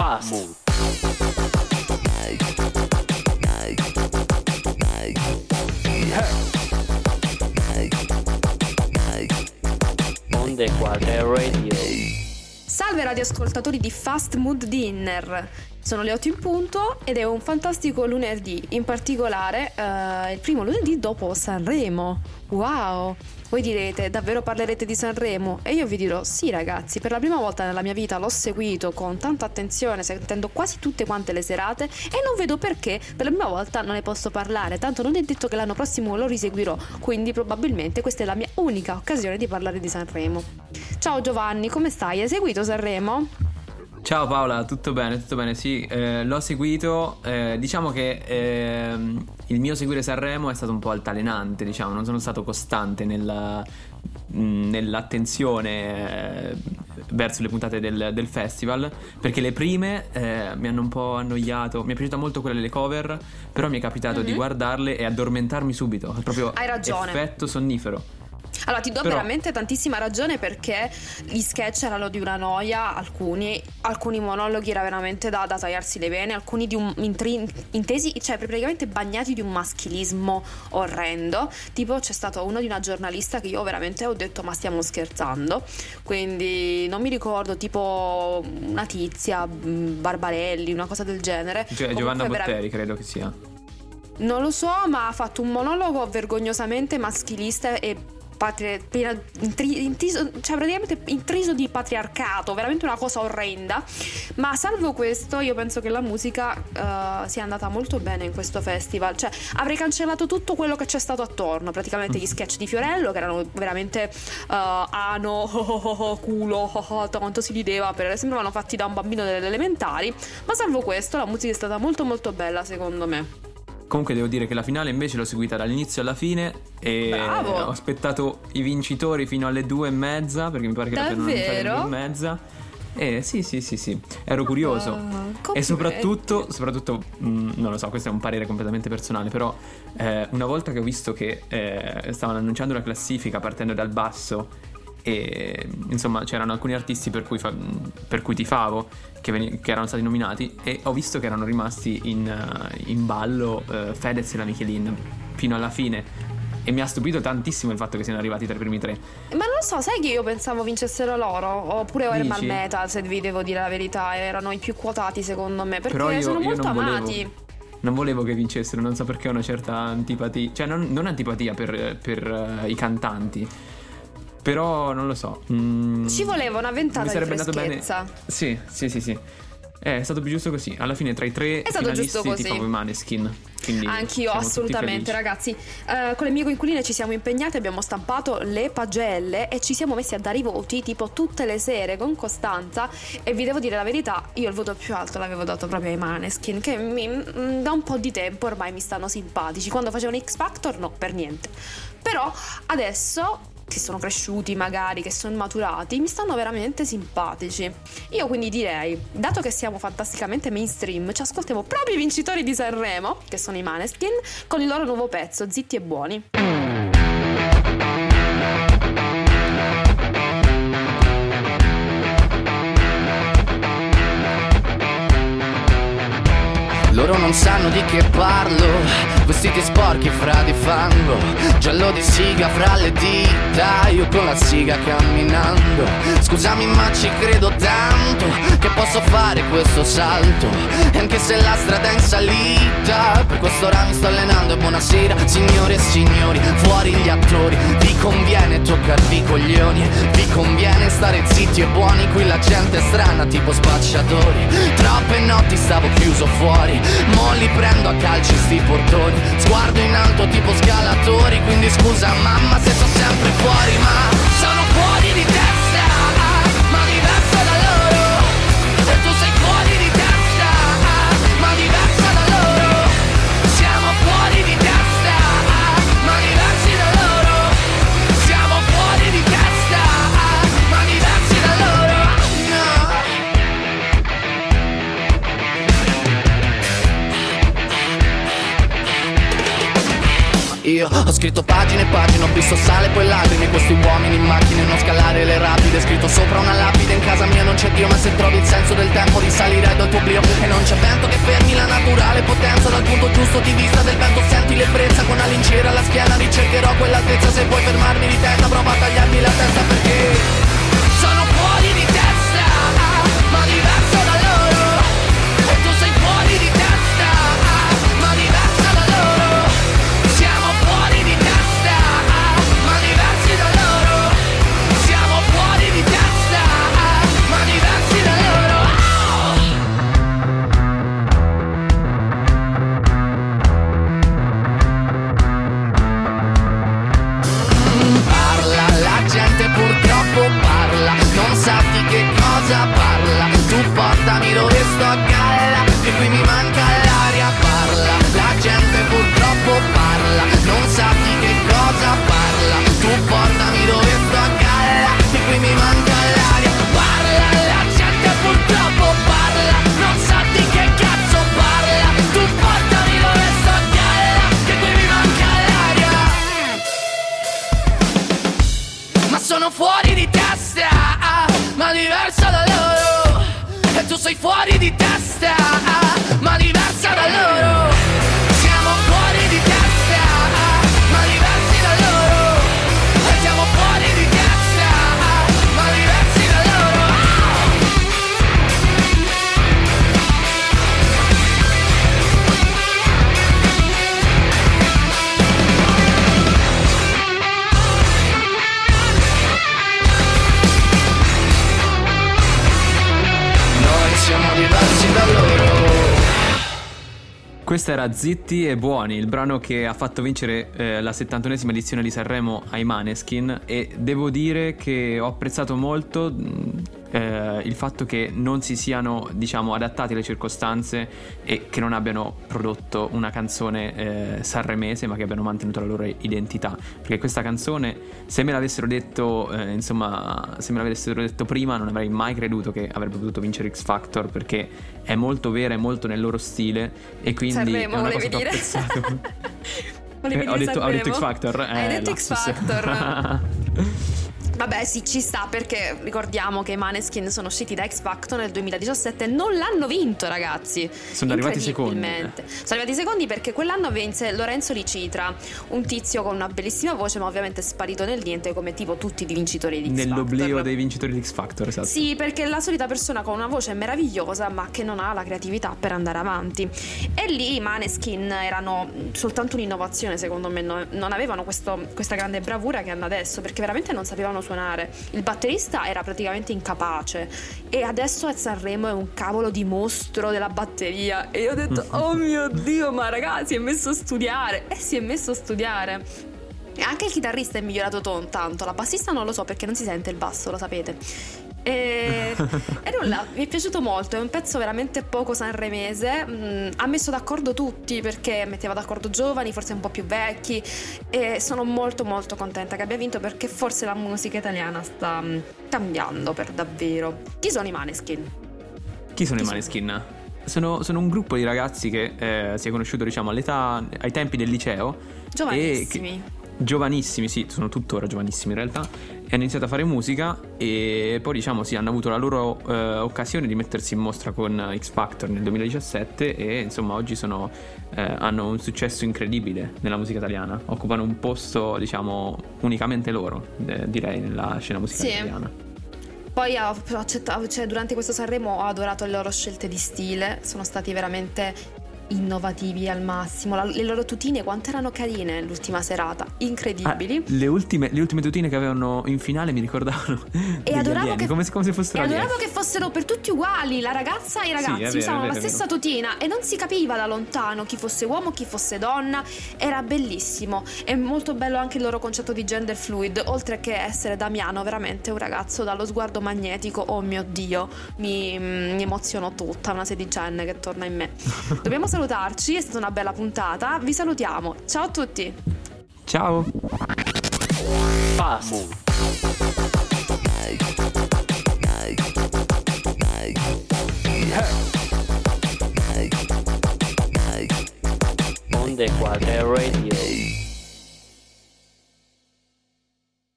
Fast. Onde Quadre Radio. Salve radioascoltatori di Fast Mood Dinner. Sono le 8 in punto ed è un fantastico lunedì, in particolare il primo lunedì dopo Sanremo. Wow! Voi direte, davvero parlerete di Sanremo? E io vi dirò, sì ragazzi, per la prima volta nella mia vita l'ho seguito con tanta attenzione, sentendo quasi tutte quante le serate, e non vedo perché per la prima volta non ne posso parlare, tanto non è detto che l'anno prossimo lo riseguirò, quindi probabilmente questa è la mia unica occasione di parlare di Sanremo. Ciao Giovanni, come stai? Hai seguito Sanremo? Ciao Paola, tutto bene, sì, l'ho seguito, diciamo che il mio seguire Sanremo è stato un po' altalenante, diciamo, non sono stato costante nell'attenzione verso le puntate del festival, perché le prime mi hanno un po' annoiato. Mi è piaciuta molto quella delle cover, però mi è capitato di guardarle e addormentarmi subito, proprio hai ragione, effetto sonnifero. Allora ti do veramente tantissima ragione, perché gli sketch erano di una noia, alcuni monologhi era veramente da tagliarsi le vene, alcuni intesi, cioè praticamente bagnati di un maschilismo orrendo, tipo c'è stato uno di una giornalista che io veramente ho detto ma stiamo scherzando, quindi non mi ricordo, tipo una tizia, Barbarelli, una cosa del genere. Cioè Giovanna Botteri credo che sia. Non lo so, ma ha fatto un monologo vergognosamente maschilista e intriso di patriarcato, veramente una cosa orrenda. Ma salvo questo, io penso che la musica sia andata molto bene in questo festival. Cioè avrei cancellato tutto quello che c'è stato attorno, praticamente gli sketch di Fiorello che erano veramente ano, culo, quanto si rideva, sembravano fatti da un bambino delle elementari. Ma salvo questo, la musica è stata molto molto bella secondo me. Comunque devo dire che la finale invece l'ho seguita dall'inizio alla fine e bravo, ho aspettato i vincitori fino alle 2:30, perché mi pare che l'abbiano annunciato alle 2:30. Sì, ero curioso. E soprattutto non lo so, questo è un parere completamente personale, però una volta che ho visto che stavano annunciando la classifica partendo dal basso, e insomma c'erano alcuni artisti per cui tifavo che erano stati nominati, e ho visto che erano rimasti in ballo Fedez e la Michelin fino alla fine, e mi ha stupito tantissimo il fatto che siano arrivati tra i primi tre. Ma non lo so, sai che io pensavo vincessero loro, oppure Ermal Metal, se vi devo dire la verità, erano i più quotati secondo me, perché però sono molto amati. Non volevo che vincessero, non so perché ho una certa antipatia, cioè non antipatia per i cantanti, però non lo so. Ci voleva una ventata di freschezza. Andato bene. Sì. È stato più giusto così. Alla fine tra i tre finalisti tifavo i Maneskin. Anch'io assolutamente ragazzi, con le mie coinquiline ci siamo impegnate, abbiamo stampato le pagelle e ci siamo messi a dare i voti tipo tutte le sere con costanza, e vi devo dire la verità, io il voto più alto l'avevo dato proprio ai Maneskin, che da un po' di tempo ormai mi stanno simpatici. Quando facevano X Factor no, per niente, però adesso che sono cresciuti magari, che sono maturati, mi stanno veramente simpatici. Io quindi direi, dato che siamo fantasticamente mainstream, ci ascoltiamo proprio i vincitori di Sanremo, che sono i Maneskin, con il loro nuovo pezzo, Zitti e Buoni. Loro non sanno di che parlo, vestiti sporchi fra di fango, giallo di siga fra le dita, io con la siga camminando. Scusami ma ci credo tanto che posso fare questo salto, e anche se la strada è in salita, per quest'ora mi sto allenando. E buonasera signore e signori, fuori gli attori, vi conviene toccarvi i coglioni, vi conviene stare zitti e buoni, qui la gente è strana tipo spacciatori. Troppe notti stavo chiuso fuori, mo li prendo a calci sti portoni, sguardo in alto tipo scalatori, quindi scusa mamma se sto sempre fuori, ma sono fuori di testa, ma diverso da loro, e tu sei fuori di testa, ma diversa da loro, siamo fuori di testa, ma diversi da loro, siamo fuori di testa, ma diversi da loro, no. Io ho scritto pagine e pagine, ho visto sale poi lacrime, questi uomini in macchine, non scalare le rapide, scritto sopra una lapide, in casa mia non c'è Dio, ma se trovi il senso del tempo risalirei dal tuo potenza dal punto giusto di vista del vento, senti l'ebbrezza con la lincera alla schiena, ricercherò quell'altezza, se vuoi fermarmi di testa prova a tagliarmi la testa perché sono fuori di testa, ma diverso da loro, e tu sei fuori di testa, ma diversa da loro, siamo fuori di testa, ma diversi da loro, siamo fuori di testa, ma diversi da loro. Parla, la gente purtroppo parla, non sa di che cosa parla, tu portami dove sto a galla, che qui mi manca l'aria. Parla, la gente purtroppo parla, non sa di che cosa parla, tu portami dove sto a galla, che qui mi manca l'aria. Parla, la gente purtroppo parla, non sa di che cazzo parla, tu portami dove sto a galla, che qui mi manca l'aria. Ma sono fuori di testa, ma diversa da loro, e tu sei fuori di testa, ma diversa da loro, siamo fuori di testa, ma diversi da loro, e siamo fuori di testa, ma diversi da loro. Noi siamo diversi da loro. Questa era Zitti e Buoni, il brano che ha fatto vincere la 71esima edizione di Sanremo ai Maneskin, e devo dire che ho apprezzato molto il fatto che non si siano, diciamo, adattati alle circostanze e che non abbiano prodotto una canzone sanremese, ma che abbiano mantenuto la loro identità, perché questa canzone, se me l'avessero detto se me l'avessero detto prima, non avrei mai creduto che avrebbe potuto vincere X Factor, perché è molto vera, è molto nel loro stile, e quindi Sanremo, è una volevi cosa che ho dire? apprezzato. Ho detto X Factor. Hai detto X lapsus. Factor. Vabbè, sì, ci sta, perché ricordiamo che i Maneskin sono usciti da X Factor nel 2017 e non l'hanno vinto, ragazzi. Sono arrivati secondi. Sono arrivati secondi perché quell'anno vinse Lorenzo Licitra, un tizio con una bellissima voce, ma ovviamente sparito nel niente, come tipo tutti i vincitori di X Factor. Nell'oblio dei vincitori di X Factor, esatto. Sì, perché è la solita persona con una voce meravigliosa, ma che non ha la creatività per andare avanti. E lì i Maneskin erano soltanto un'innovazione, secondo me. Non avevano questa grande bravura che hanno adesso, perché veramente non sapevano suonare. Il batterista era praticamente incapace, e adesso a Sanremo è un cavolo di mostro della batteria. E io ho detto oh mio Dio, ma ragazzi, è messo a studiare. Si è messo a studiare. E anche il chitarrista è migliorato tanto. La bassista non lo so, perché non si sente il basso, lo sapete. E nulla, mi è piaciuto molto. È un pezzo veramente poco sanremese. Ha messo d'accordo tutti, perché metteva d'accordo giovani, forse un po' più vecchi, e sono molto molto contenta che abbia vinto, perché forse la musica italiana sta cambiando per davvero. Chi sono i Maneskin? Chi sono i Maneskin? Sono un gruppo di ragazzi che si è conosciuto, diciamo, ai tempi del liceo. Giovanissimi. Giovanissimi, sì, sono tuttora giovanissimi in realtà, e hanno iniziato a fare musica, e poi, diciamo, sì, hanno avuto la loro occasione di mettersi in mostra con X Factor nel 2017, e insomma oggi hanno un successo incredibile nella musica italiana, occupano un posto, diciamo, unicamente loro, direi, nella scena musicale italiana. Poi durante questo Sanremo ho adorato le loro scelte di stile, sono stati veramente innovativi al massimo. Le loro tutine quanto erano carine l'ultima serata, incredibili. Le ultime tutine che avevano in finale mi ricordavano e adoravo che, come se fossero che fossero per tutti uguali, la ragazza e i ragazzi usavano la stessa tutina, e non si capiva da lontano chi fosse uomo, chi fosse donna. Era bellissimo. È molto bello anche il loro concetto di gender fluid, oltre che essere Damiano veramente un ragazzo dallo sguardo magnetico. Oh mio Dio, mi emoziono tutta, una sedicenne che torna in me. Dobbiamo salutarci, è stata una bella puntata, vi salutiamo, ciao a tutti. Ciao. Fast. Onde Quadre Radio.